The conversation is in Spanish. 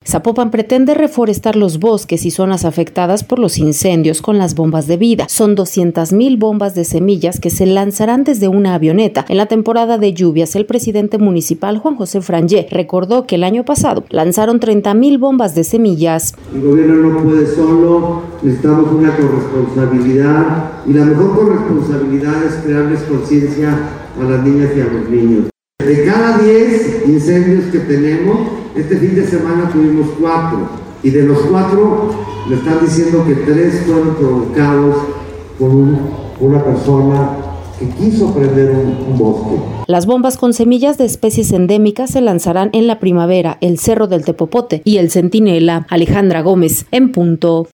Zapopan pretende reforestar los bosques y zonas afectadas por los incendios con las bombas de vida. Son 200,000 bombas de semillas que se lanzarán desde una avioneta. En la temporada de lluvias, el presidente municipal, Juan José Frangé, recordó que el año pasado lanzaron 30,000 bombas de semillas. El gobierno no puede solo, necesitamos una corresponsabilidad, y la mejor corresponsabilidad es crearles conciencia a las niñas y a los niños. De cada 10 incendios que tenemos, este fin de semana tuvimos 4, y de los 4 me están diciendo que 3 fueron provocados por una persona que quiso prender un bosque. Las bombas con semillas de especies endémicas se lanzarán en la primavera, el Cerro del Tepopote y el Centinela. Alejandra Gómez, en punto.